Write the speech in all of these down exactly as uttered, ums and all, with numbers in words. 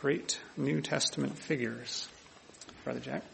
great New Testament figures. Brother Jack.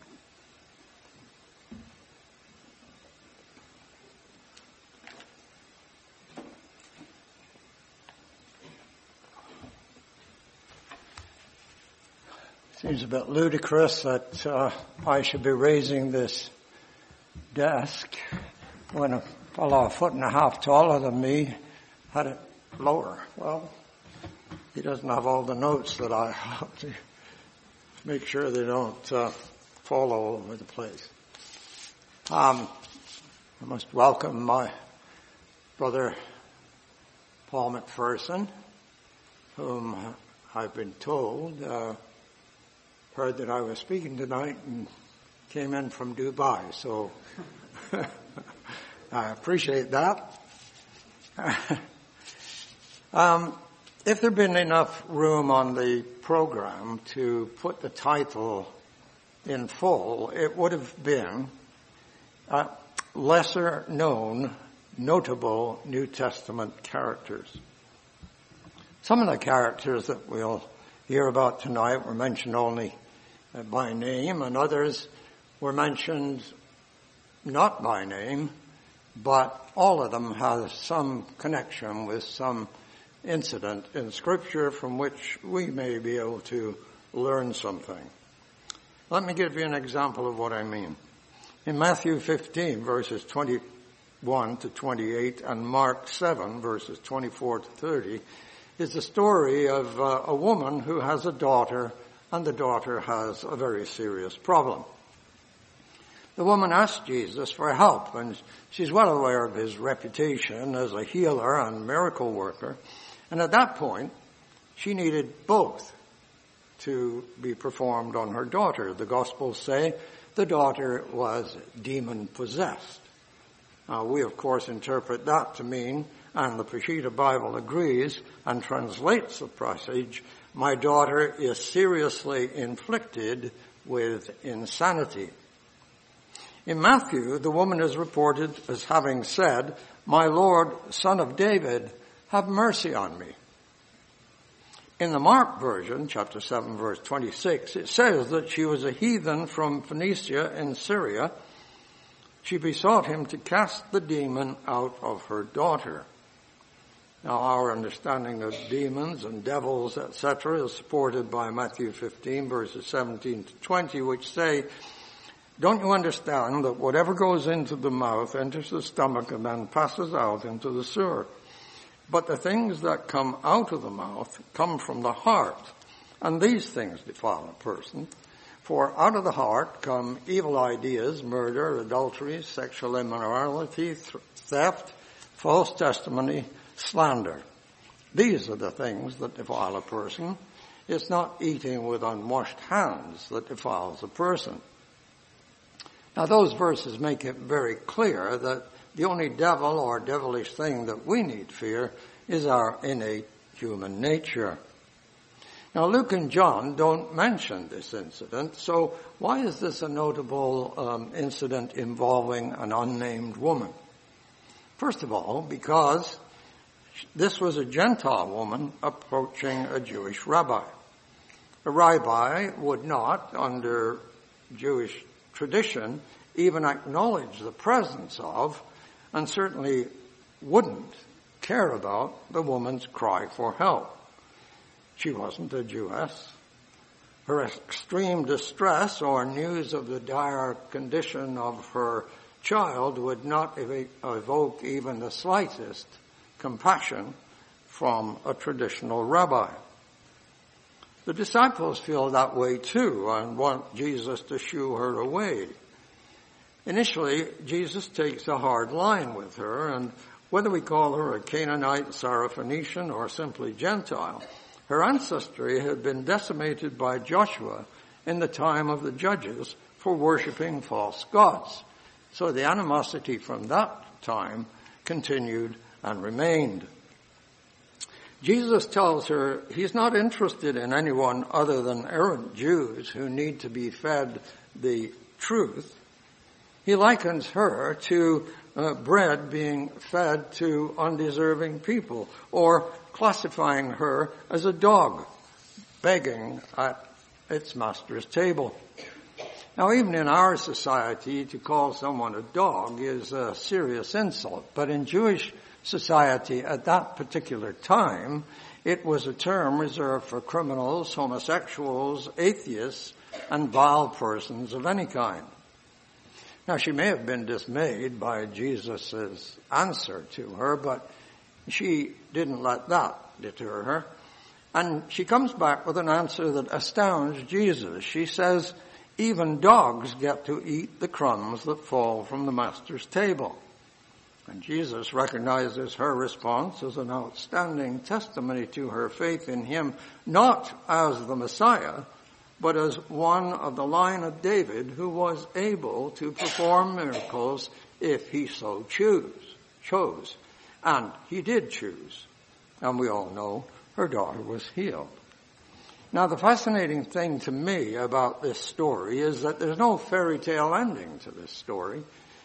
Seems a bit ludicrous that uh, I should be raising this desk when a fellow a foot and a half taller than me had it lower. Well, he doesn't have all the notes that I have to make sure they don't uh, fall all over the place. Um, I must welcome my brother Paul McPherson, whom I've been told uh, heard that I was speaking tonight and came in from Dubai, so I appreciate that. um, if there'd been enough room on the program to put the title in full, it would have been uh, Lesser Known Notable New Testament Characters. Some of the characters that we'll hear about tonight were mentioned only by name, and others were mentioned not by name, but all of them have some connection with some incident in Scripture from which we may be able to learn something. Let me give you an example of what I mean. In Matthew fifteen, verses twenty-one to twenty-eight, and Mark seven, verses twenty-four to thirty, is the story of uh, a woman who has a daughter, and the daughter has a very serious problem. The woman asked Jesus for help, and she's well aware of his reputation as a healer and miracle worker. And at that point, she needed both to be performed on her daughter. The Gospels say the daughter was demon-possessed. Now, we, of course, interpret that to mean, and the Peshitta Bible agrees and translates the passage, my daughter is seriously inflicted with insanity. In Matthew, the woman is reported as having said, my Lord, Son of David, have mercy on me. In the Mark version, chapter seven, verse twenty-six, it says that she was a heathen from Phoenicia in Syria. She besought him to cast the demon out of her daughter. Now, our understanding of demons and devils, et cetera, is supported by Matthew fifteen, verses seventeen to twenty, which say, don't you understand that whatever goes into the mouth enters the stomach and then passes out into the sewer? But the things that come out of the mouth come from the heart, and these things defile a person. For out of the heart come evil ideas, murder, adultery, sexual immorality, theft, false testimony, slander. These are the things that defile a person. It's not eating with unwashed hands that defiles a person. Now, those verses make it very clear that the only devil or devilish thing that we need fear is our innate human nature. Now, Luke and John don't mention this incident, so why is this a notable um, incident involving an unnamed woman? First of all, because this was a Gentile woman approaching a Jewish rabbi. A rabbi would not, under Jewish tradition, even acknowledge the presence of, and certainly wouldn't care about, the woman's cry for help. She wasn't a Jewess. Her extreme distress or news of the dire condition of her child would not evoke even the slightest compassion from a traditional rabbi. The disciples feel that way too and want Jesus to shoo her away. Initially, Jesus takes a hard line with her, and whether we call her a Canaanite, Syrophoenician, or simply Gentile, her ancestry had been decimated by Joshua in the time of the judges for worshiping false gods. So the animosity from that time continued and remained. Jesus tells her he's not interested in anyone other than errant Jews who need to be fed the truth. He likens her to uh, bread being fed to undeserving people, or classifying her as a dog begging at its master's table. Now, even in our society, to call someone a dog is a serious insult, but in Jewish society at that particular time, it was a term reserved for criminals, homosexuals, atheists, and vile persons of any kind. Now, she may have been dismayed by Jesus' answer to her, but she didn't let that deter her. And she comes back with an answer that astounds Jesus. She says, even dogs get to eat the crumbs that fall from the master's table. And Jesus recognizes her response as an outstanding testimony to her faith in him, not as the Messiah, but as one of the line of David who was able to perform miracles if he so choose, chose. And he did choose. And we all know her daughter was healed. Now, the fascinating thing to me about this story is that there's no fairy tale ending to this story.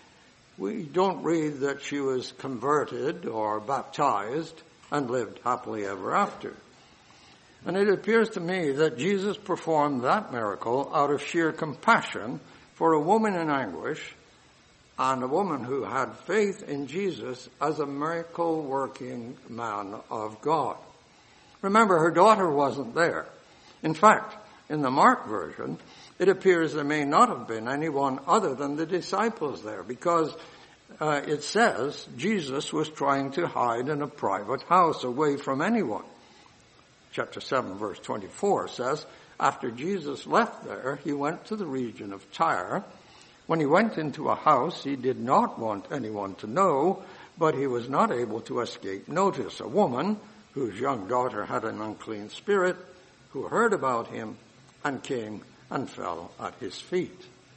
We don't read that she was converted or baptized and lived happily ever after. And it appears to me that Jesus performed that miracle out of sheer compassion for a woman in anguish and a woman who had faith in Jesus as a miracle-working man of God. Remember, her daughter wasn't there. In fact, in the Mark version, it appears there may not have been anyone other than the disciples there, because uh, it says Jesus was trying to hide in a private house away from anyone. Chapter seven, verse twenty-four says, after Jesus left there, he went to the region of Tyre. When he went into a house, he did not want anyone to know, but he was not able to escape notice. A woman whose young daughter had an unclean spirit, who heard about him and came and fell at his feet.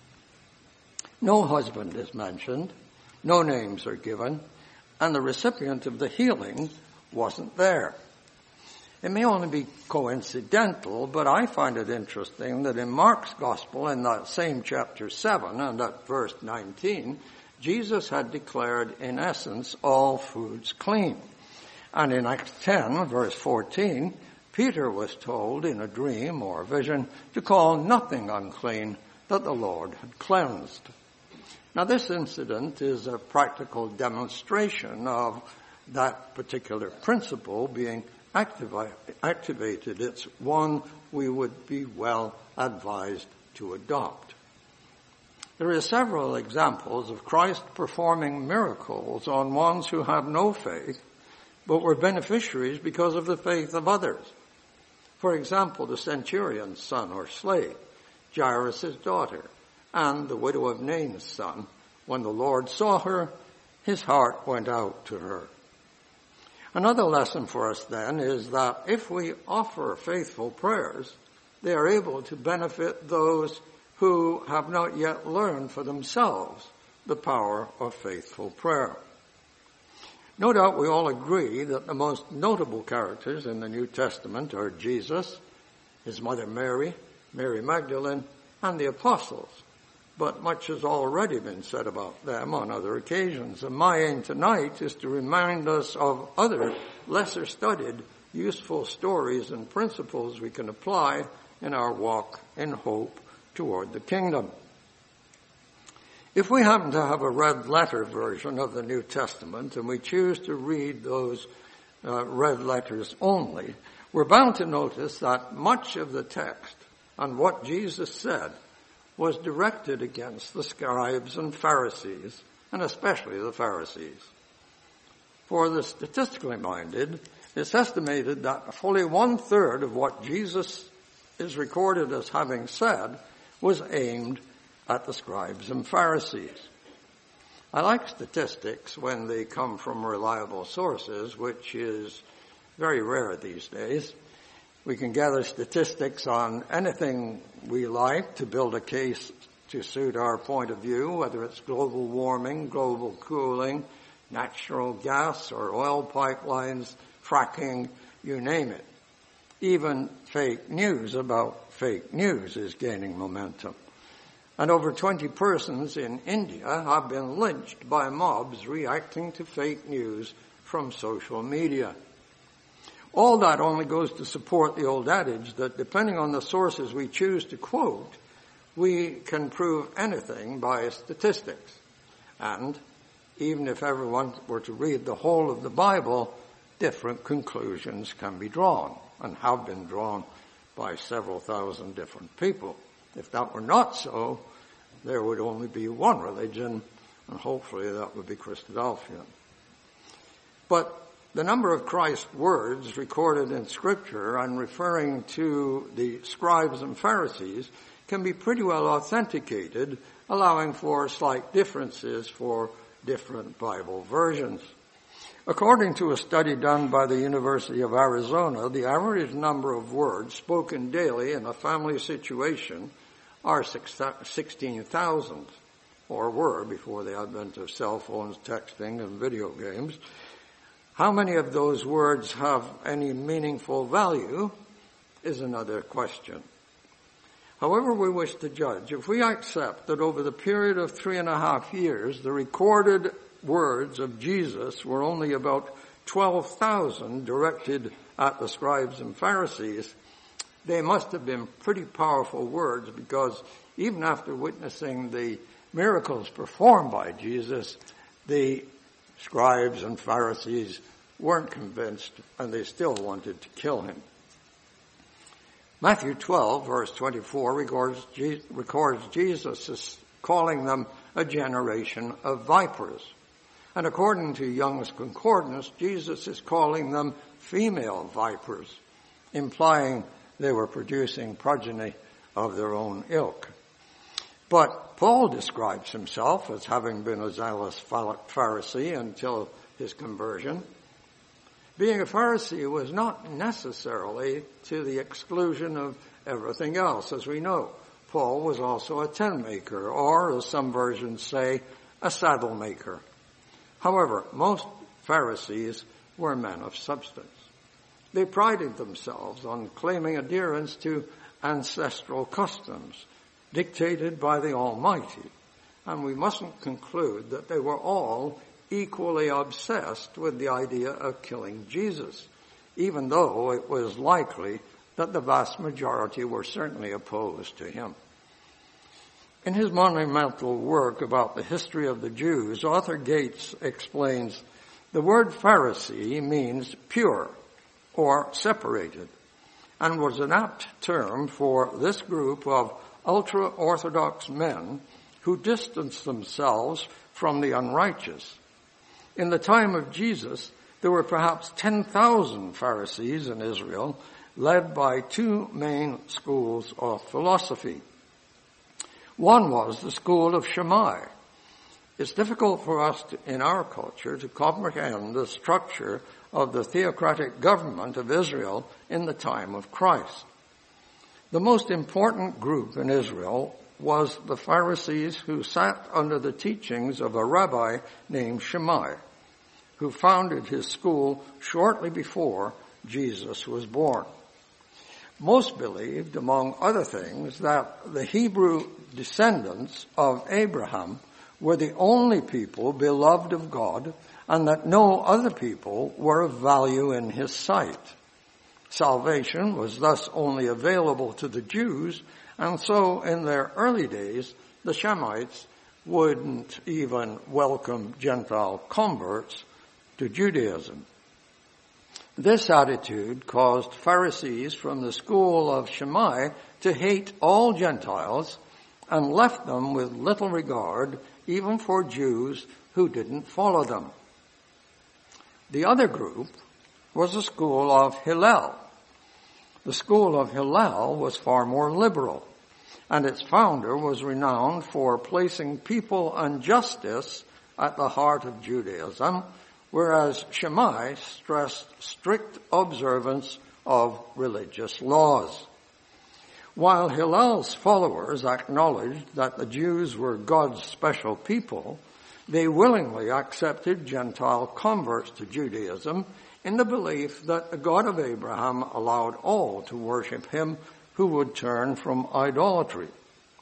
No husband is mentioned, no names are given, and the recipient of the healing wasn't there. It may only be coincidental, but I find it interesting that in Mark's Gospel, in that same chapter seven and at verse nineteen, Jesus had declared, in essence, all foods clean. And in Acts ten, verse fourteen, Peter was told in a dream or a vision to call nothing unclean that the Lord had cleansed. Now, this incident is a practical demonstration of that particular principle being activated. It's one we would be well advised to adopt. There are several examples of Christ performing miracles on ones who had no faith, but were beneficiaries because of the faith of others. For example, the centurion's son or slave, Jairus' daughter, and the widow of Nain's son. When the Lord saw her, his heart went out to her. Another lesson for us then is that if we offer faithful prayers, they are able to benefit those who have not yet learned for themselves the power of faithful prayer. No doubt we all agree that the most notable characters in the New Testament are Jesus, his mother Mary, Mary Magdalene, and the apostles. But much has already been said about them on other occasions. And my aim tonight is to remind us of other lesser studied, useful stories and principles we can apply in our walk in hope toward the kingdom. If we happen to have a red letter version of the New Testament and we choose to read those uh, red letters only, we're bound to notice that much of the text and what Jesus said was directed against the scribes and Pharisees, and especially the Pharisees. For the statistically minded, it's estimated that fully one-third of what Jesus is recorded as having said was aimed at the scribes and Pharisees. I like statistics when they come from reliable sources, which is very rare these days. We can gather statistics on anything we like to build a case to suit our point of view, whether it's global warming, global cooling, natural gas or oil pipelines, fracking, you name it. Even fake news about fake news is gaining momentum. And over twenty persons in India have been lynched by mobs reacting to fake news from social media. All that only goes to support the old adage that depending on the sources we choose to quote, we can prove anything by statistics. And even if everyone were to read the whole of the Bible, different conclusions can be drawn and have been drawn by several thousand different people. If that were not so, there would only be one religion, and hopefully that would be Christadelphian. But the number of Christ's words recorded in Scripture and referring to the scribes and Pharisees can be pretty well authenticated, allowing for slight differences for different Bible versions. According to a study done by the University of Arizona, the average number of words spoken daily in a family situation are sixteen thousand, or were before the advent of cell phones, texting, and video games. How many of those words have any meaningful value is another question. However we wish to judge, if we accept that over the period of three and a half years, the recorded words of Jesus were only about twelve thousand directed at the scribes and Pharisees, they must have been pretty powerful words, because even after witnessing the miracles performed by Jesus, the scribes and Pharisees weren't convinced, and they still wanted to kill him. Matthew twelve, verse twenty-four, records, records Jesus as calling them a generation of vipers. And according to Young's Concordance, Jesus is calling them female vipers, implying they were producing progeny of their own ilk. But Paul describes himself as having been a zealous Pharisee until his conversion. Being a Pharisee was not necessarily to the exclusion of everything else. As we know, Paul was also a tent maker, or, as some versions say, a saddle maker. However, most Pharisees were men of substance. They prided themselves on claiming adherence to ancestral customs dictated by the Almighty, and we mustn't conclude that they were all equally obsessed with the idea of killing Jesus, even though it was likely that the vast majority were certainly opposed to him. In his monumental work about the history of the Jews, Arthur Gates explains the word Pharisee means pure or separated, and was an apt term for this group of ultra-Orthodox men who distanced themselves from the unrighteous. In the time of Jesus, there were perhaps ten thousand Pharisees in Israel, led by two main schools of philosophy. One was the school of Shammai. It's difficult for us to, in our culture to comprehend the structure of the theocratic government of Israel in the time of Christ. The most important group in Israel was the Pharisees, who sat under the teachings of a rabbi named Shammai, who founded his school shortly before Jesus was born. Most believed, among other things, that the Hebrew descendants of Abraham were the only people beloved of God, and that no other people were of value in his sight. Salvation was thus only available to the Jews, and so in their early days, the Shamites wouldn't even welcome Gentile converts to Judaism. This attitude caused Pharisees from the school of Shammai to hate all Gentiles and left them with little regard even for Jews who didn't follow them. The other group was the school of Hillel. The school of Hillel was far more liberal, and its founder was renowned for placing people and justice at the heart of Judaism, whereas Shammai stressed strict observance of religious laws. While Hillel's followers acknowledged that the Jews were God's special people, they willingly accepted Gentile converts to Judaism in the belief that the God of Abraham allowed all to worship him who would turn from idolatry.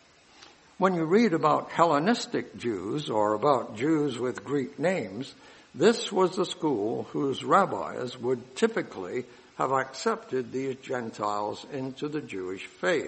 When you read about Hellenistic Jews or about Jews with Greek names, This was the school whose rabbis would typically have accepted these Gentiles into the Jewish faith.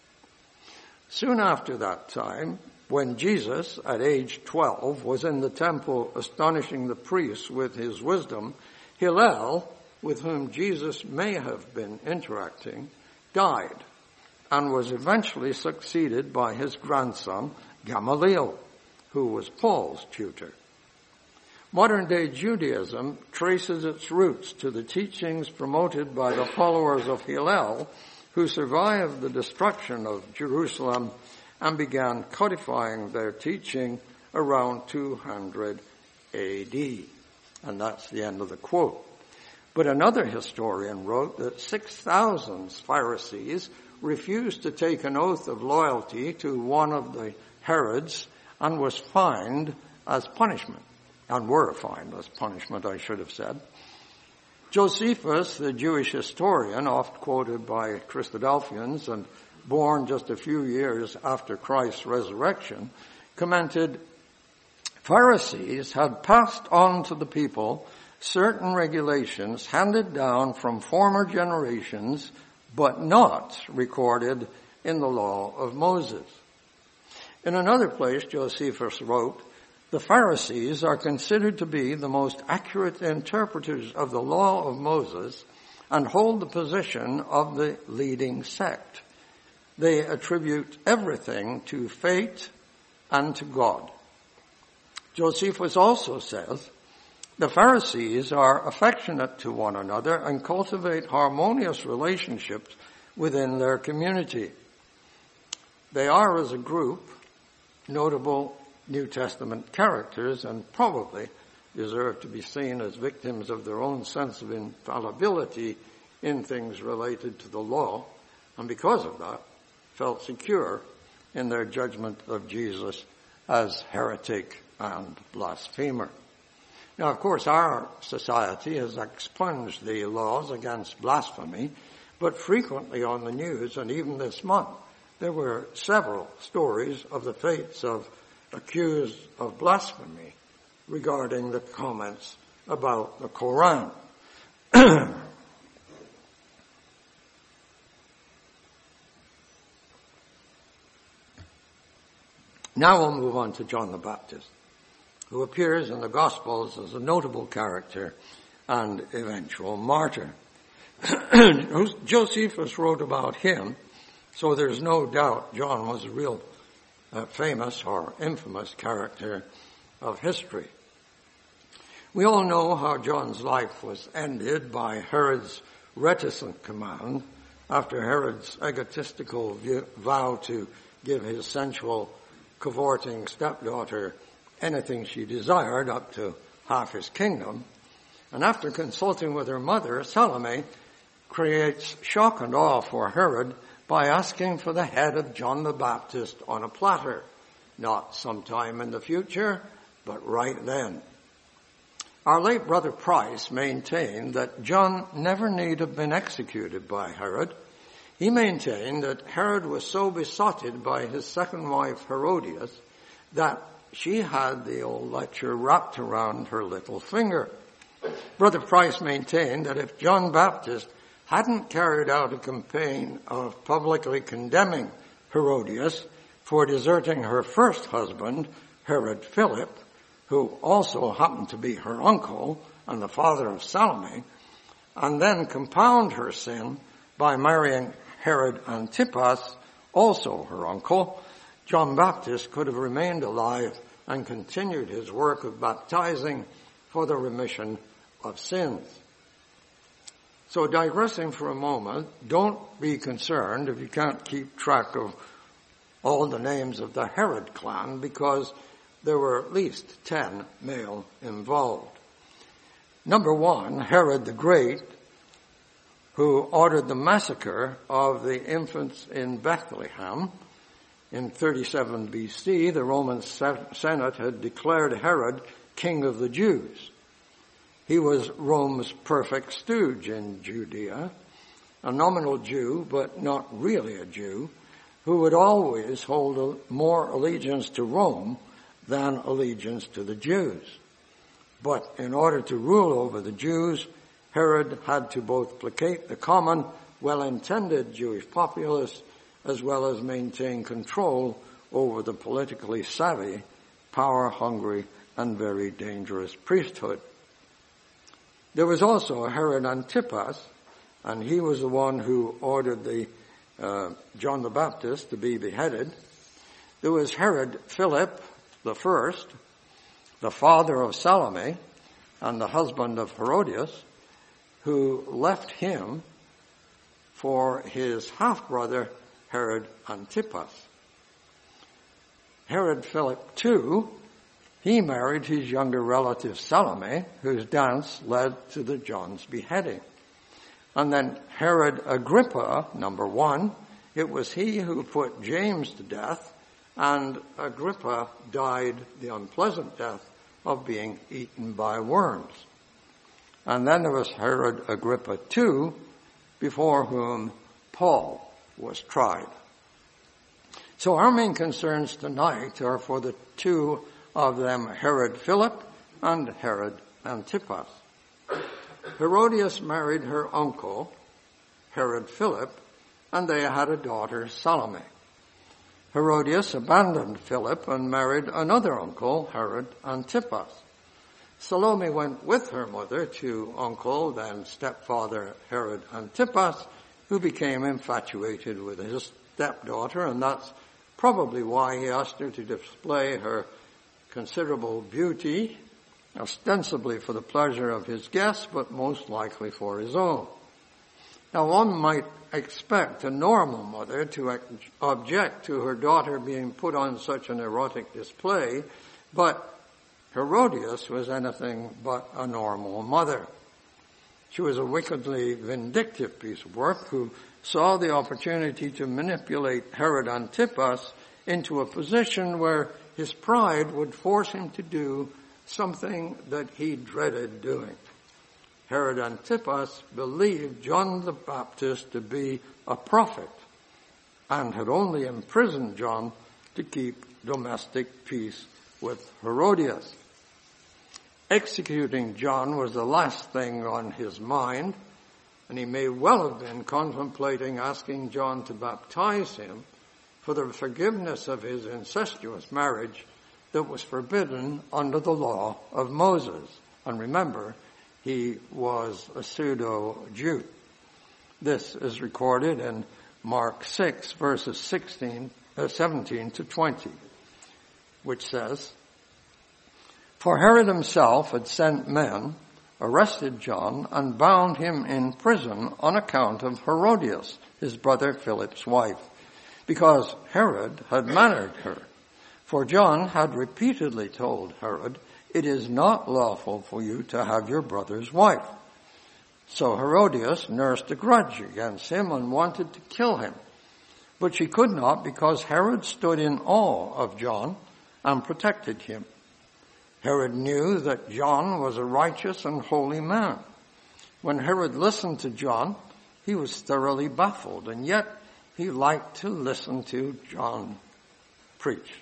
Soon after that time, when Jesus, at age twelve, was in the temple astonishing the priests with his wisdom, Hillel, with whom Jesus may have been interacting, died and was eventually succeeded by his grandson, Gamaliel, who was Paul's tutor. Modern-day Judaism traces its roots to the teachings promoted by the followers of Hillel, who survived the destruction of Jerusalem and began codifying their teaching around two hundred A D. And that's the end of the quote. But another historian wrote that six thousand Pharisees refused to take an oath of loyalty to one of the Herods and was fined as punishment, and were fined as punishment, I should have said. Josephus, the Jewish historian, oft quoted by Christadelphians and born just a few years after Christ's resurrection, commented, Pharisees had passed on to the people certain regulations handed down from former generations, but not recorded in the law of Moses. In another place, Josephus wrote, the Pharisees are considered to be the most accurate interpreters of the law of Moses and hold the position of the leading sect. They attribute everything to fate and to God. Josephus also says, the Pharisees are affectionate to one another and cultivate harmonious relationships within their community. They are, as a group, notable New Testament characters and probably deserve to be seen as victims of their own sense of infallibility in things related to the law, and because of that, felt secure in their judgment of Jesus as heretic and blasphemer. Now, of course, our society has expunged the laws against blasphemy, but frequently on the news, and even this month, there were several stories of the fates of accused of blasphemy regarding the comments about the Quran. Now we'll move on to John the Baptist, who appears in the Gospels as a notable character and eventual martyr. Josephus wrote about him, so there's no doubt John was a real uh, famous or infamous character of history. We all know how John's life was ended by Herod's reticent command after Herod's egotistical view, vow to give his sensual, cavorting stepdaughter anything she desired, up to half his kingdom. And after consulting with her mother, Salome creates shock and awe for Herod by asking for the head of John the Baptist on a platter, not sometime in the future, but right then. Our late brother Price maintained that John never need have been executed by Herod. He maintained that Herod was so besotted by his second wife Herodias that she had the old lecture wrapped around her little finger. Brother Price maintained that if John Baptist hadn't carried out a campaign of publicly condemning Herodias for deserting her first husband, Herod Philip, who also happened to be her uncle and the father of Salome, and then compound her sin by marrying Herod Antipas, also her uncle, John Baptist could have remained alive and continued his work of baptizing for the remission of sins. So digressing for a moment, don't be concerned if you can't keep track of all the names of the Herod clan, because there were at least ten male involved. Number one, Herod the Great, who ordered the massacre of the infants in Bethlehem. In thirty-seven B C, the Roman Senate had declared Herod king of the Jews. He was Rome's perfect stooge in Judea, a nominal Jew, but not really a Jew, who would always hold more allegiance to Rome than allegiance to the Jews. But in order to rule over the Jews, Herod had to both placate the common, well-intended Jewish populace as well as maintain control over the politically savvy, power-hungry, and very dangerous priesthood. There was also Herod Antipas, and he was the one who ordered the uh, John the Baptist to be beheaded. There was Herod Philip the First, the father of Salome and the husband of Herodias, who left him for his half-brother Herod Antipas. Herod Philip the Second, he married his younger relative Salome, whose dance led to the John's beheading. And then Herod Agrippa, number one, it was he who put James to death, and Agrippa died the unpleasant death of being eaten by worms. And then there was Herod Agrippa the Second, before whom Paul was tried. So our main concerns tonight are for the two of them, Herod Philip and Herod Antipas. Herodias married her uncle, Herod Philip, and they had a daughter, Salome. Herodias abandoned Philip and married another uncle, Herod Antipas. Salome went with her mother to uncle, then stepfather Herod Antipas, who became infatuated with his stepdaughter, and that's probably why he asked her to display her considerable beauty, ostensibly for the pleasure of his guests, but most likely for his own. Now, one might expect a normal mother to object to her daughter being put on such an erotic display, but Herodias was anything but a normal mother. She was a wickedly vindictive piece of work who saw the opportunity to manipulate Herod Antipas into a position where his pride would force him to do something that he dreaded doing. Herod Antipas believed John the Baptist to be a prophet and had only imprisoned John to keep domestic peace with Herodias. Executing John was the last thing on his mind, and he may well have been contemplating asking John to baptize him for the forgiveness of his incestuous marriage that was forbidden under the law of Moses. And remember, he was a pseudo-Jew. This is recorded in Mark six, verses sixteen, uh, seventeen to twenty, which says, "For Herod himself had sent men, arrested John, and bound him in prison on account of Herodias, his brother Philip's wife, because Herod had married her. For John had repeatedly told Herod, 'It is not lawful for you to have your brother's wife.' So Herodias nursed a grudge against him and wanted to kill him. But she could not, because Herod stood in awe of John and protected him. Herod knew that John was a righteous and holy man. When Herod listened to John, he was thoroughly baffled, and yet he liked to listen to John preach.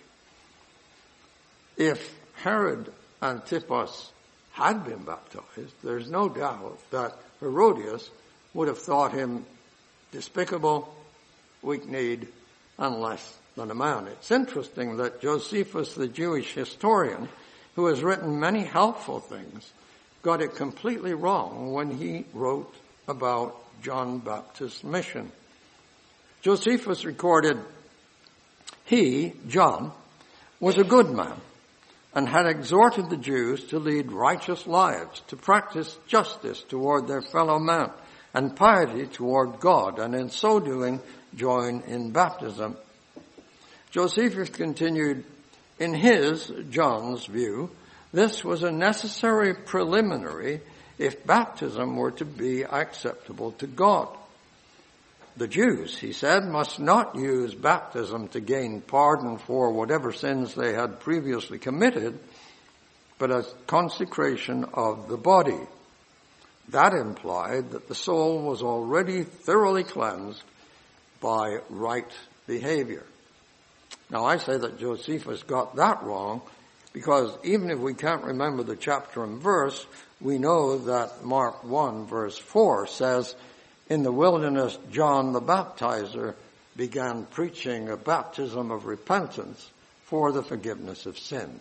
If Herod Antipas had been baptized, there's no doubt that Herodias would have thought him despicable, weak-kneed, and less than a man. It's interesting that Josephus, the Jewish historian, who has written many helpful things, got it completely wrong when he wrote about John the Baptist's mission. Josephus recorded, he, John, was a good man and had exhorted the Jews to lead righteous lives, to practice justice toward their fellow men and piety toward God, and in so doing join in baptism. Josephus continued, in his, John's view, this was a necessary preliminary if baptism were to be acceptable to God. The Jews, he said, must not use baptism to gain pardon for whatever sins they had previously committed, but as consecration of the body. That implied that the soul was already thoroughly cleansed by right behavior. Now, I say that Josephus got that wrong Because even if we can't remember the chapter and verse, we know that Mark one verse four says, in the wilderness, John the Baptizer began preaching a baptism of repentance for the forgiveness of sins.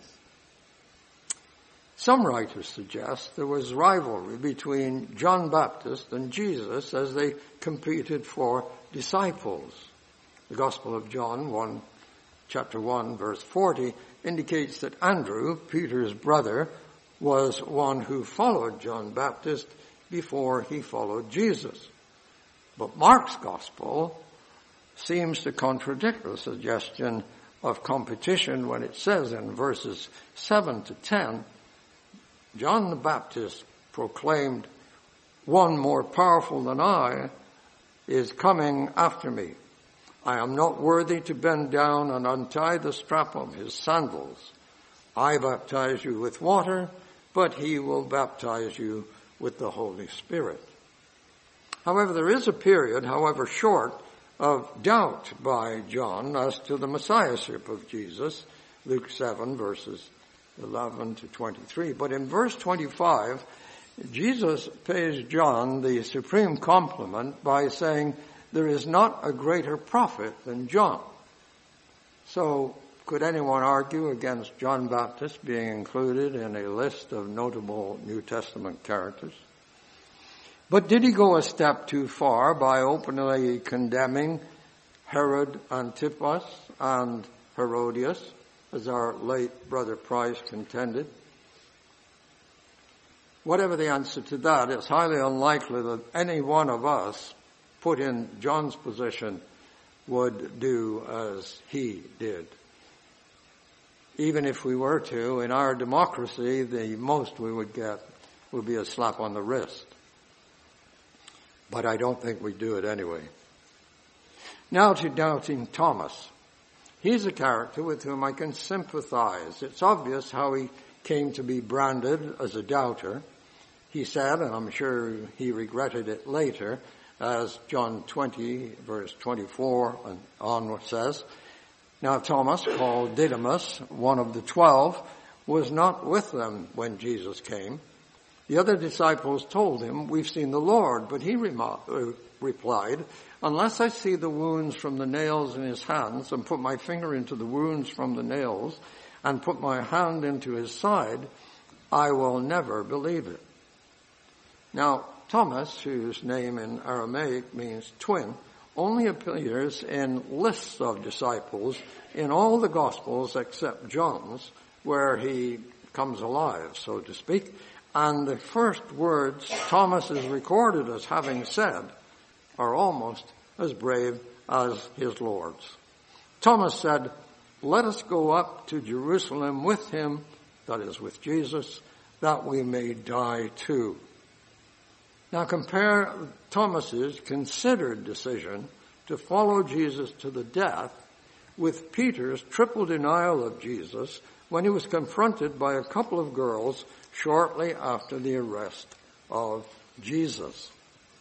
Some writers suggest there was rivalry between John Baptist and Jesus as they competed for disciples. The Gospel of John, one, chapter one, verse forty, indicates that Andrew, Peter's brother, was one who followed John Baptist before he followed Jesus. But Mark's Gospel seems to contradict the suggestion of competition when it says in verses seven to ten, John the Baptist proclaimed, one more powerful than I is coming after me. I am not worthy to bend down and untie the strap of his sandals. I baptize you with water, but he will baptize you with the Holy Spirit. However, there is a period, however short, of doubt by John as to the messiahship of Jesus, Luke seven, verses eleven to twenty-three. But in verse twenty-five, Jesus pays John the supreme compliment by saying, there is not a greater prophet than John. So, could anyone argue against John Baptist being included in a list of notable New Testament characters? But did he go a step too far by openly condemning Herod Antipas and Herodias, as our late Brother Price contended? Whatever the answer to that, it's highly unlikely that any one of us put in John's position would do as he did. Even if we were to, in our democracy, the most we would get would be a slap on the wrist. But I don't think we do it anyway. Now to doubting Thomas. He's a character with whom I can sympathize. It's obvious how he came to be branded as a doubter. He said, and I'm sure he regretted it later, as John twenty, verse twenty-four and on says, now Thomas, called Didymus, one of the twelve, was not with them when Jesus came. The other disciples told him, we've seen the Lord, but he remo- uh, replied, unless I see the wounds from the nails in his hands and put my finger into the wounds from the nails and put my hand into his side, I will never believe it. Now, Thomas, whose name in Aramaic means twin, only appears in lists of disciples in all the Gospels except John's, where he comes alive, so to speak. And the first words Thomas is recorded as having said are almost as brave as his Lord's. Thomas said, let us go up to Jerusalem with him, that is with Jesus, that we may die too. Now compare Thomas's considered decision to follow Jesus to the death with Peter's triple denial of Jesus when he was confronted by a couple of girls shortly after the arrest of Jesus.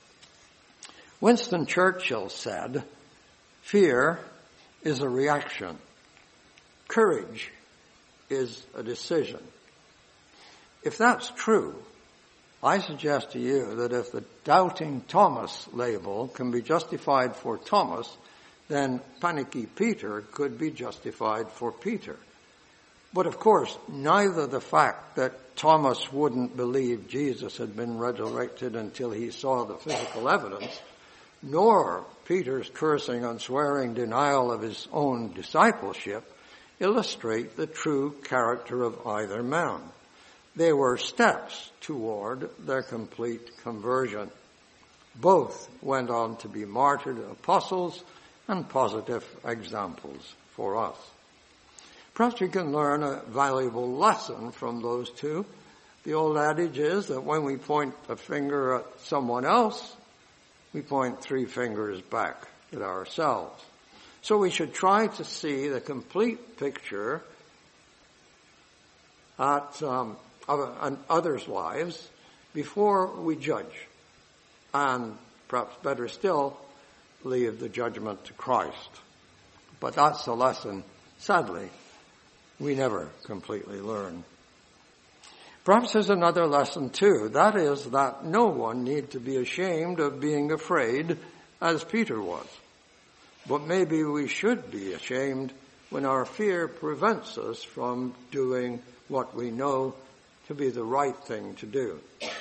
Winston Churchill said, fear is a reaction. Courage is a decision. If that's true, I suggest to you that if the doubting Thomas label can be justified for Thomas, then panicky Peter could be justified for Peter. But of course, neither the fact that Thomas wouldn't believe Jesus had been resurrected until he saw the physical evidence, nor Peter's cursing and swearing denial of his own discipleship illustrate the true character of either man. They were steps toward their complete conversion. Both went on to be martyred apostles and positive examples for us. Perhaps we can learn a valuable lesson from those two. The old adage is that when we point a finger at someone else, we point three fingers back at ourselves. So we should try to see the complete picture at um, of others' lives before we judge. And perhaps better still, leave the judgment to Christ. But that's a lesson, sadly, we never completely learn. Perhaps there's another lesson too. That is that no one need to be ashamed of being afraid as Peter was. But maybe we should be ashamed when our fear prevents us from doing what we know to be the right thing to do.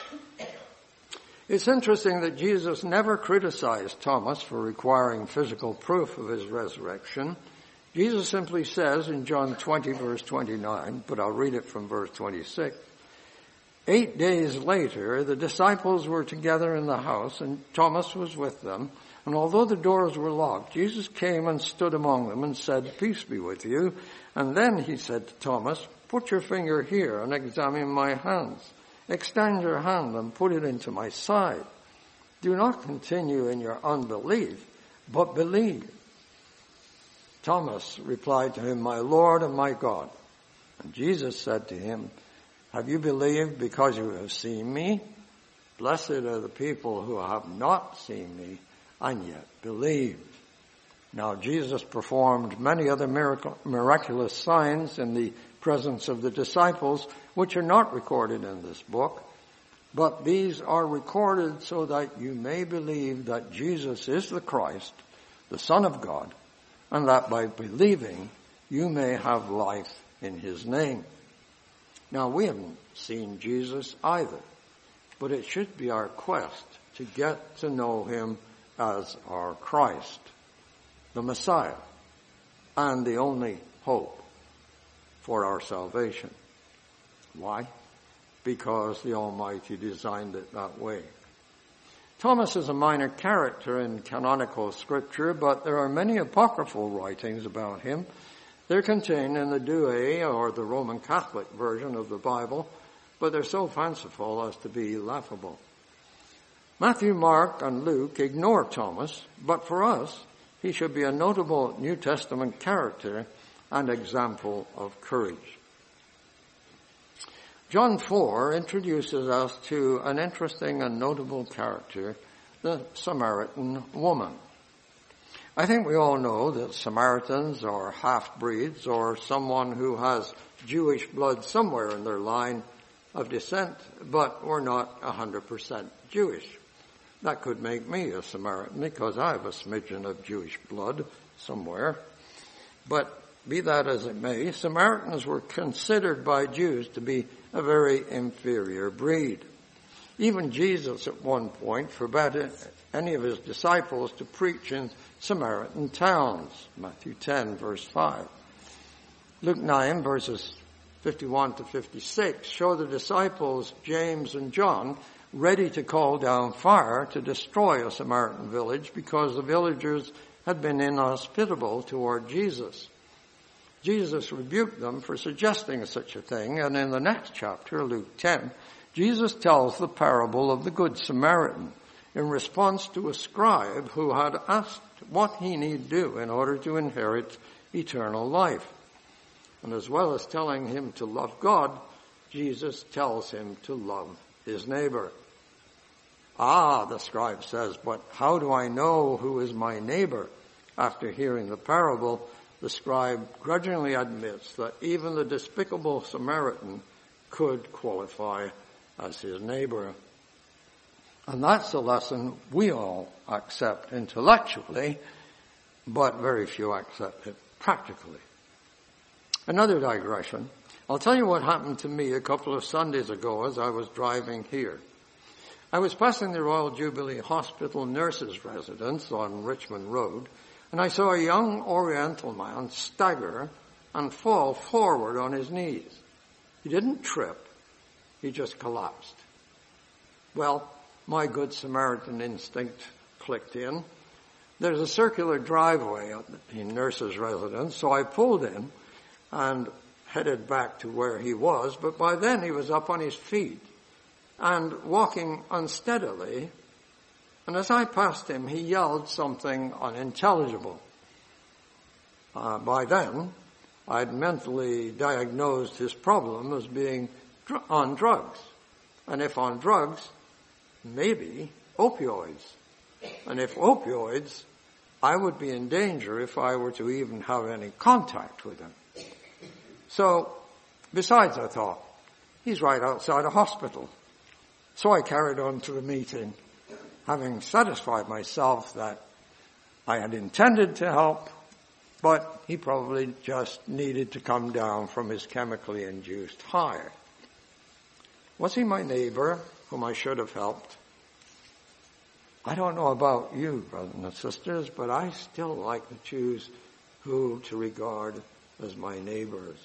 It's interesting that Jesus never criticized Thomas for requiring physical proof of his resurrection. Jesus simply says in John twenty, verse twenty-nine, but I'll read it from verse twenty-six, eight days later, the disciples were together in the house, and Thomas was with them. And although the doors were locked, Jesus came and stood among them and said, "Peace be with you." And then he said to Thomas, "Put your finger here and examine my hands. Extend your hand and put it into my side. Do not continue in your unbelief, but believe." Thomas replied to him, "My Lord and my God." And Jesus said to him, "Have you believed because you have seen me? Blessed are the people who have not seen me and yet believed." Now Jesus performed many other miracle, miraculous signs in the presence of the disciples, which are not recorded in this book, but these are recorded so that you may believe that Jesus is the Christ, the Son of God, and that by believing you may have life in his name. Now, we haven't seen Jesus either, but it should be our quest to get to know him as our Christ, the Messiah, and the only hope for our salvation. Why? Because the Almighty designed it that way. Thomas is a minor character in canonical scripture, but there are many apocryphal writings about him. They're contained in the Douay, or the Roman Catholic version of the Bible, but they're so fanciful as to be laughable. Matthew, Mark, and Luke ignore Thomas, but for us, he should be a notable New Testament character and example of courage. John four introduces us to an interesting and notable character, the Samaritan woman. I think we all know that Samaritans are half-breeds or someone who has Jewish blood somewhere in their line of descent, but we're not one hundred percent Jewish. That could make me a Samaritan because I have a smidgen of Jewish blood somewhere. But be that as it may, Samaritans were considered by Jews to be a very inferior breed. Even Jesus at one point forbade any of his disciples to preach in Samaritan towns. Matthew ten, verse five. Luke nine, verses fifty-one to fifty-six show the disciples, James and John, ready to call down fire to destroy a Samaritan village because the villagers had been inhospitable toward Jesus. Jesus rebuked them for suggesting such a thing, and in the next chapter, Luke ten, Jesus tells the parable of the Good Samaritan in response to a scribe who had asked what he need do in order to inherit eternal life. And as well as telling him to love God, Jesus tells him to love his neighbor. Ah, the scribe says, but how do I know who is my neighbor? After hearing the parable, the scribe grudgingly admits that even the despicable Samaritan could qualify as his neighbor. And that's a lesson we all accept intellectually, but very few accept it practically. Another digression. I'll tell you what happened to me a couple of Sundays ago as I was driving here. I was passing the Royal Jubilee Hospital nurses' residence on Richmond Road, and I saw a young Oriental man stagger and fall forward on his knees. He didn't trip, he just collapsed. Well, my Good Samaritan instinct clicked in. There's a circular driveway at the nurse's residence, so I pulled in and headed back to where he was, but by then he was up on his feet and walking unsteadily, and as I passed him, he yelled something unintelligible. Uh, by then, I'd mentally diagnosed his problem as being dr- on drugs, and if on drugs, maybe opioids. And if opioids, I would be in danger if I were to even have any contact with him. So, besides, I thought, he's right outside a hospital. So I carried on to the meeting, having satisfied myself that I had intended to help, but he probably just needed to come down from his chemically induced high. Was he my neighbor, whom I should have helped? I don't know about you, brothers and sisters, but I still like to choose who to regard as my neighbors.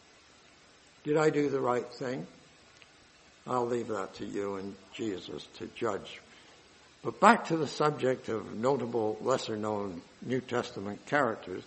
Did I do the right thing? I'll leave that to you and Jesus to judge. But back to the subject of notable, lesser-known New Testament characters.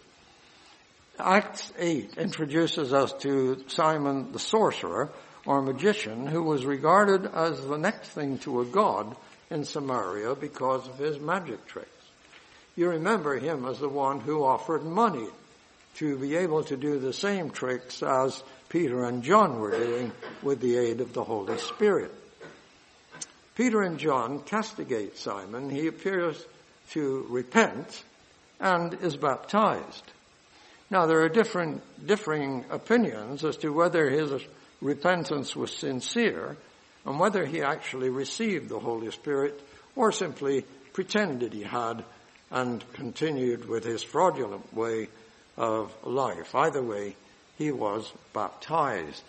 Acts eight introduces us to Simon the sorcerer, or magician, who was regarded as the next thing to a god in Samaria because of his magic tricks. You remember him as the one who offered money to be able to do the same tricks as Peter and John were doing with the aid of the Holy Spirit. Peter and John castigate Simon. He appears to repent and is baptized. Now, there are different, differing opinions as to whether his repentance was sincere and whether he actually received the Holy Spirit or simply pretended he had and continued with his fraudulent way of life. Either way, he was baptized.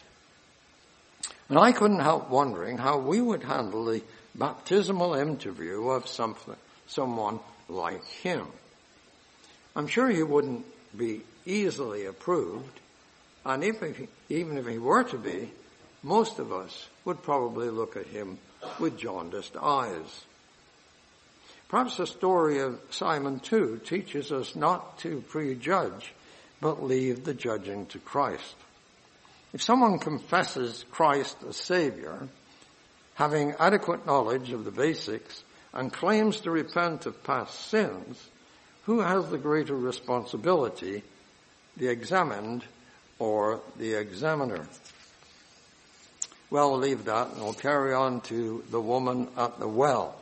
And I couldn't help wondering how we would handle the baptismal interview of something, someone like him. I'm sure he wouldn't be easily approved, and if he, even if he were to be, most of us would probably look at him with jaundiced eyes. Perhaps the story of Simon, too, teaches us not to prejudge, but leave the judging to Christ. If someone confesses Christ as Savior, having adequate knowledge of the basics, and claims to repent of past sins, who has the greater responsibility, the examined or the examiner? Well, we'll leave that and we'll carry on to the woman at the well.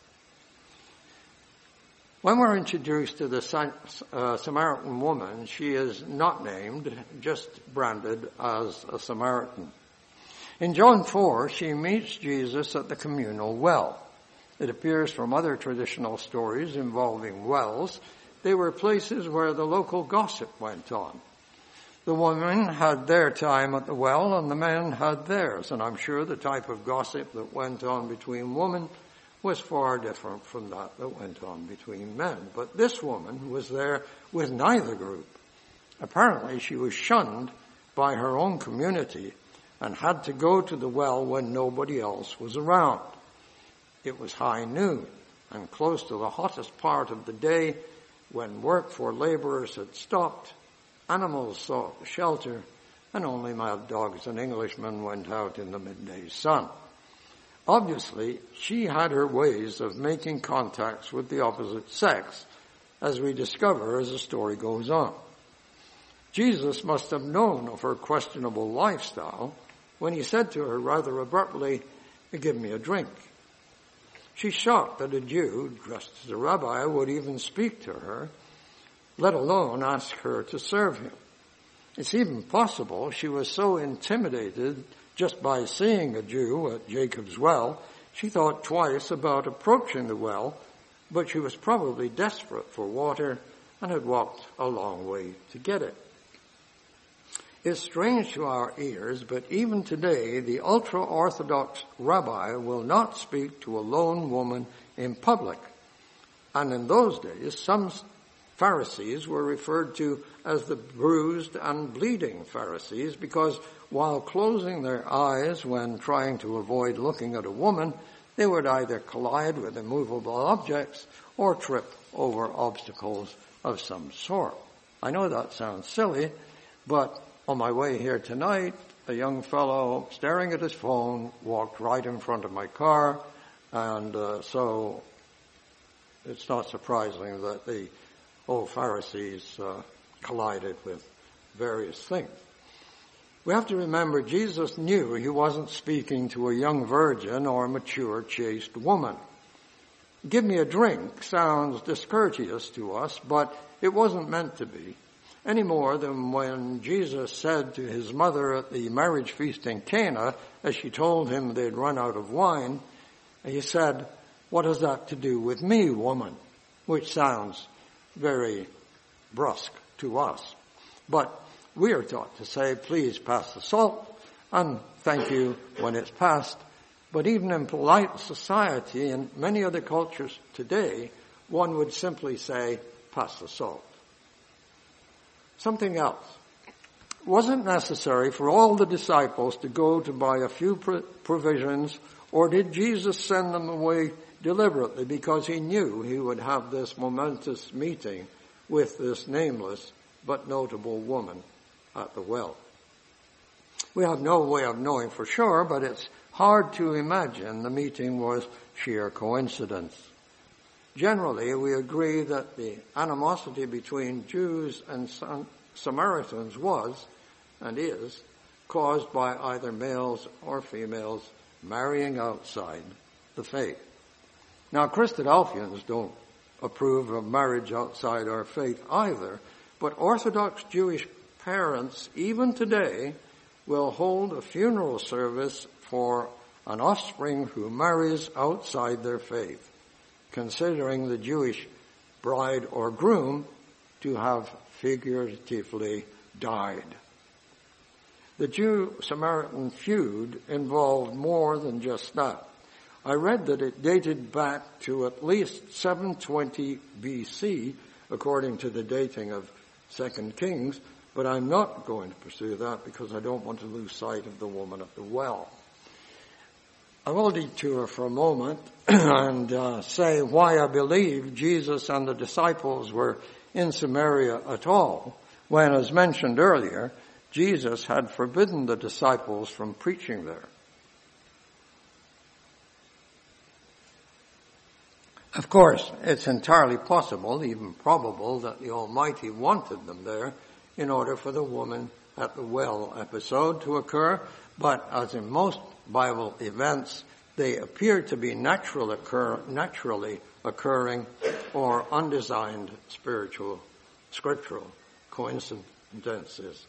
When we're introduced to the uh, Samaritan woman, she is not named, just branded as a Samaritan. In John four, she meets Jesus at the communal well. It appears from other traditional stories involving wells, they were places where the local gossip went on. The women had their time at the well and the men had theirs, and I'm sure the type of gossip that went on between women was far different from that that went on between men. But this woman was there with neither group. Apparently she was shunned by her own community and had to go to the well when nobody else was around. It was high noon and close to the hottest part of the day when work for laborers had stopped, animals sought shelter, and only mad dogs and Englishmen went out in the midday sun. Obviously, she had her ways of making contacts with the opposite sex, as we discover as the story goes on. Jesus must have known of her questionable lifestyle when he said to her rather abruptly, "Give me a drink." She's shocked that a Jew, dressed as a rabbi, would even speak to her, let alone ask her to serve him. It's even possible she was so intimidated just by seeing a Jew at Jacob's well, she thought twice about approaching the well, but she was probably desperate for water and had walked a long way to get it. It's strange to our ears, but even today, the ultra-Orthodox rabbi will not speak to a lone woman in public. And in those days, some Pharisees were referred to as the bruised and bleeding Pharisees because while closing their eyes when trying to avoid looking at a woman, they would either collide with immovable objects or trip over obstacles of some sort. I know that sounds silly, but on my way here tonight, a young fellow staring at his phone walked right in front of my car, and uh, so it's not surprising that the old Pharisees uh, collided with various things. We have to remember Jesus knew he wasn't speaking to a young virgin or a mature, chaste woman. "Give me a drink" sounds discourteous to us, but it wasn't meant to be. any more than when Jesus said to his mother at the marriage feast in Cana, as she told him they'd run out of wine, he said, "What has that to do with me, woman?" Which sounds very brusque to us. But we are taught to say, "Please pass the salt," and "thank you" when it's passed. But even in polite society and many other cultures today, one would simply say, "Pass the salt." Something else. Was it necessary for all the disciples to go to buy a few provisions, or did Jesus send them away deliberately because he knew he would have this momentous meeting with this nameless but notable woman at the well? We have no way of knowing for sure, but it's hard to imagine the meeting was sheer coincidence. Generally, we agree that the animosity between Jews and Samaritans was, and is, caused by either males or females marrying outside the faith. Now, Christadelphians don't approve of marriage outside our faith either, but Orthodox Jewish parents, even today, will hold a funeral service for an offspring who marries outside their faith, considering the Jewish bride or groom to have figuratively died. The Jew-Samaritan feud involved more than just that. I read that it dated back to at least seven twenty B C, according to the dating of Second Kings, but I'm not going to pursue that because I don't want to lose sight of the woman at the well. I will detour for a moment and uh, say why I believe Jesus and the disciples were in Samaria at all, when, as mentioned earlier, Jesus had forbidden the disciples from preaching there. Of course, it's entirely possible, even probable, that the Almighty wanted them there in order for the woman at the well episode to occur, but as in most Bible events, they appear to be natural occur, naturally occurring or undesigned spiritual, scriptural coincidences.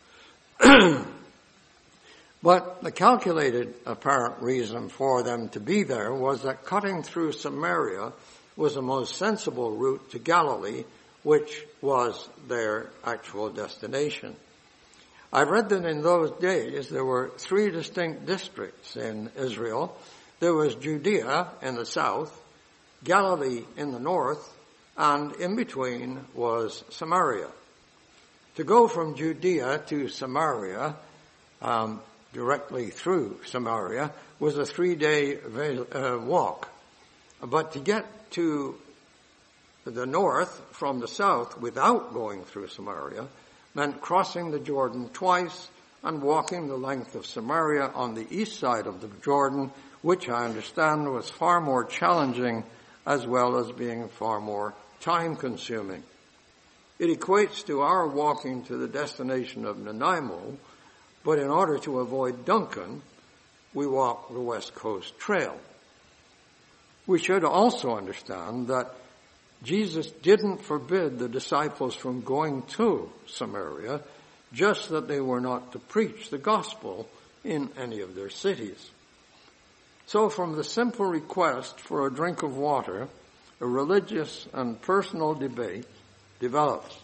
But the calculated apparent reason for them to be there was that cutting through Samaria was the most sensible route to Galilee, which was their actual destination. I read that in those days there were three distinct districts in Israel. There was Judea in the south, Galilee in the north, and in between was Samaria. To go from Judea to Samaria, um, directly through Samaria, was a three-day uh, walk. But to get to the north from the south without going through Samaria meant crossing the Jordan twice and walking the length of Samaria on the east side of the Jordan, which I understand was far more challenging as well as being far more time-consuming. It equates to our walking to the destination of Nanaimo, but in order to avoid Duncan, we walk the West Coast Trail. We should also understand that Jesus didn't forbid the disciples from going to Samaria, just that they were not to preach the gospel in any of their cities. So from the simple request for a drink of water, a religious and personal debate develops.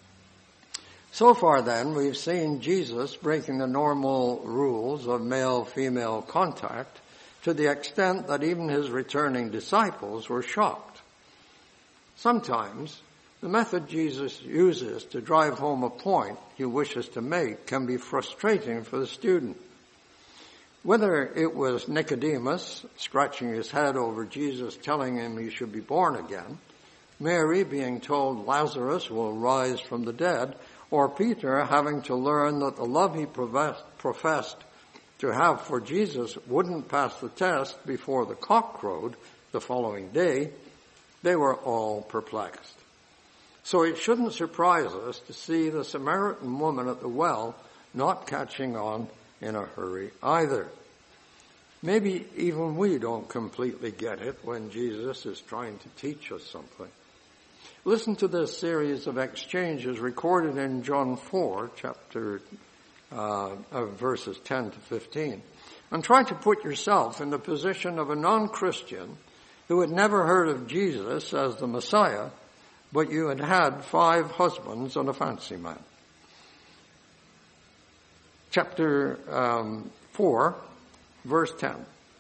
So far then, we've seen Jesus breaking the normal rules of male-female contact to the extent that even his returning disciples were shocked. Sometimes, the method Jesus uses to drive home a point he wishes to make can be frustrating for the student. Whether it was Nicodemus scratching his head over Jesus telling him he should be born again, Mary being told Lazarus will rise from the dead, or Peter having to learn that the love he professed to have for Jesus wouldn't pass the test before the cock crowed the following day, they were all perplexed. So it shouldn't surprise us to see the Samaritan woman at the well not catching on in a hurry either. Maybe even we don't completely get it when Jesus is trying to teach us something. Listen to this series of exchanges recorded in John four, chapter uh, of verses ten to fifteen. And try to put yourself in the position of a non-Christian who had never heard of Jesus as the Messiah, but you had had five husbands and a fancy man. Chapter um, four, verse ten.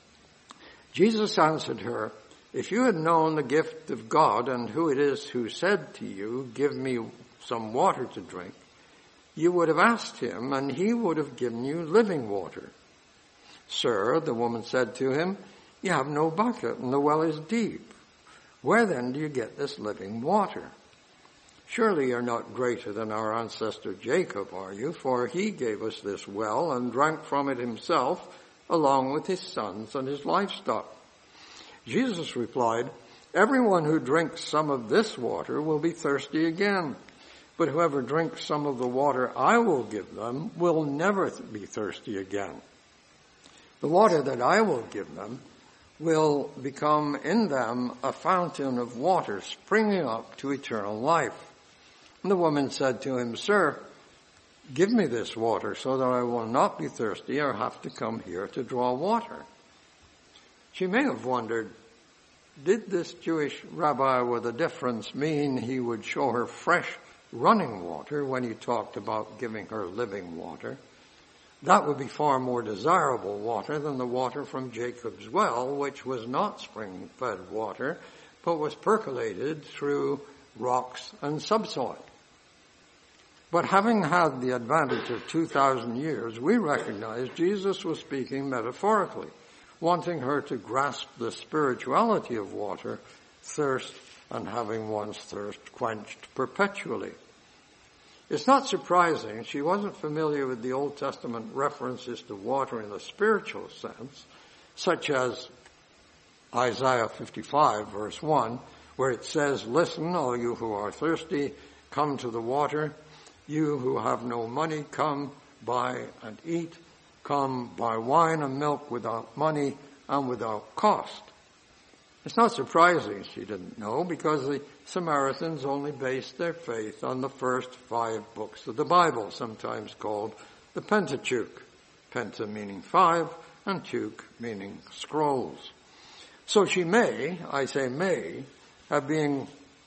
Jesus answered her, "If you had known the gift of God and who it is who said to you, 'Give me some water to drink,' you would have asked him, and he would have given you living water." "Sir," the woman said to him, "you have no bucket, and the well is deep. Where then do you get this living water? Surely you're not greater than our ancestor Jacob, are you? For he gave us this well and drank from it himself, along with his sons and his livestock." Jesus replied, "Everyone who drinks some of this water will be thirsty again. But whoever drinks some of the water I will give them will never be thirsty again. The water that I will give them will become in them a fountain of water springing up to eternal life." And the woman said to him, "Sir, give me this water so that I will not be thirsty or have to come here to draw water." She may have wondered, did this Jewish rabbi with a difference mean he would show her fresh running water when he talked about giving her living water? That would be far more desirable water than the water from Jacob's well, which was not spring-fed water, but was percolated through rocks and subsoil. But having had the advantage of two thousand years, we recognize Jesus was speaking metaphorically, wanting her to grasp the spirituality of water, thirst, and having one's thirst quenched perpetually. It's not surprising she wasn't familiar with the Old Testament references to water in a spiritual sense, such as Isaiah fifty-five, verse one, where it says, "Listen, all you who are thirsty, come to the water. You who have no money, come, buy and eat. Come, buy wine and milk without money and without cost." It's not surprising she didn't know, because the Samaritans only based their faith on the first five books of the Bible, sometimes called the Pentateuch. Penta meaning five, and Tuch meaning scrolls. So she may, I say may, have been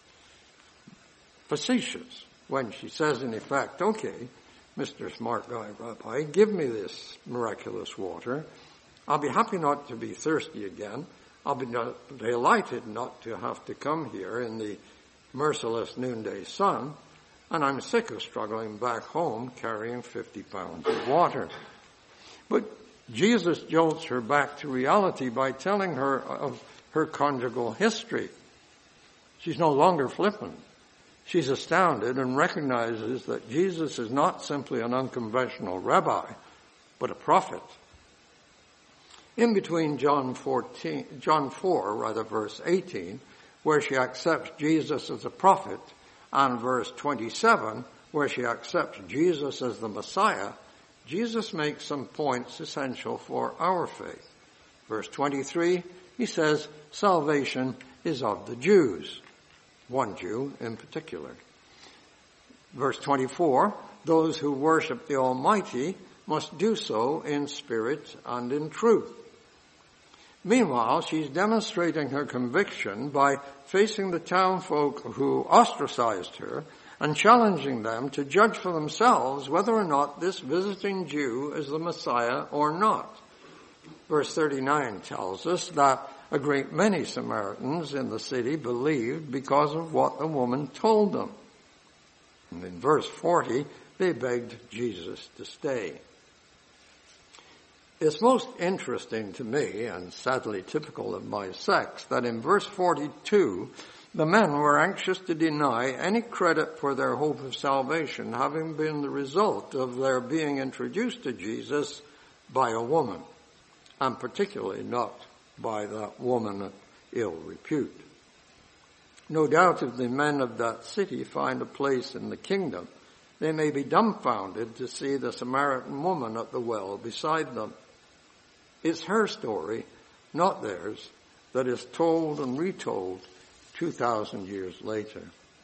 facetious when she says in effect, "Okay, Mister Smart Guy Rabbi, give me this miraculous water. I'll be happy not to be thirsty again. I'll be not, delighted not to have to come here in the merciless noonday sun, and I'm sick of struggling back home carrying fifty pounds of water." But Jesus jolts her back to reality by telling her of her conjugal history. She's no longer flippant. She's astounded and recognizes that Jesus is not simply an unconventional rabbi, but a prophet. In between John fourteen, John four, rather, verse eighteen, where she accepts Jesus as a prophet, and verse twenty-seven, where she accepts Jesus as the Messiah, Jesus makes some points essential for our faith. Verse twenty-three, he says, salvation is of the Jews. One Jew in particular. Verse twenty-four, those who worship the Almighty must do so in spirit and in truth. Meanwhile, she's demonstrating her conviction by facing the townfolk who ostracized her and challenging them to judge for themselves whether or not this visiting Jew is the Messiah or not. Verse thirty-nine tells us that a great many Samaritans in the city believed because of what the woman told them. And in verse forty, they begged Jesus to stay. It's most interesting to me, and sadly typical of my sex, that in verse forty-two, the men were anxious to deny any credit for their hope of salvation having been the result of their being introduced to Jesus by a woman, and particularly not by that woman of ill repute. No doubt if the men of that city find a place in the kingdom, they may be dumbfounded to see the Samaritan woman at the well beside them. It's her story, not theirs, that is told and retold two thousand years later.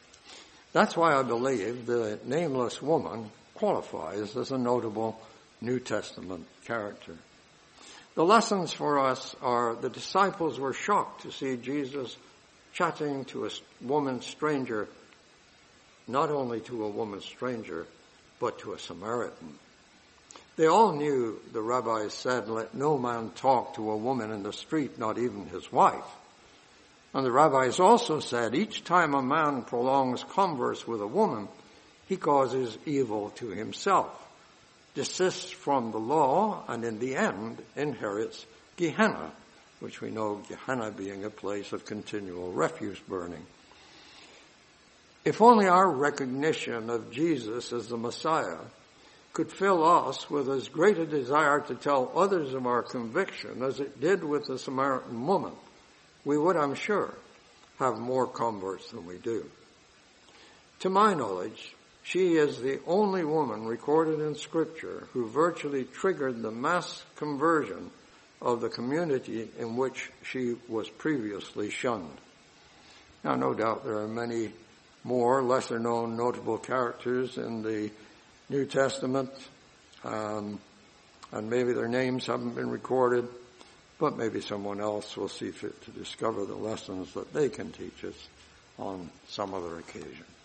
That's why I believe the nameless woman qualifies as a notable New Testament character. The lessons for us are the disciples were shocked to see Jesus chatting to a woman stranger, not only to a woman stranger, but to a Samaritan. They all knew the rabbis said, let no man talk to a woman in the street, not even his wife. And the rabbis also said, each time a man prolongs converse with a woman, he causes evil to himself, desists from the law, and in the end inherits Gehenna, which we know Gehenna being a place of continual refuse burning. If only our recognition of Jesus as the Messiah could fill us with as great a desire to tell others of our conviction as it did with the Samaritan woman, we would, I'm sure, have more converts than we do. To my knowledge, she is the only woman recorded in Scripture who virtually triggered the mass conversion of the community in which she was previously shunned. Now, no doubt there are many more lesser-known notable characters in the New Testament, um, and maybe their names haven't been recorded, but maybe someone else will see fit to discover the lessons that they can teach us on some other occasion.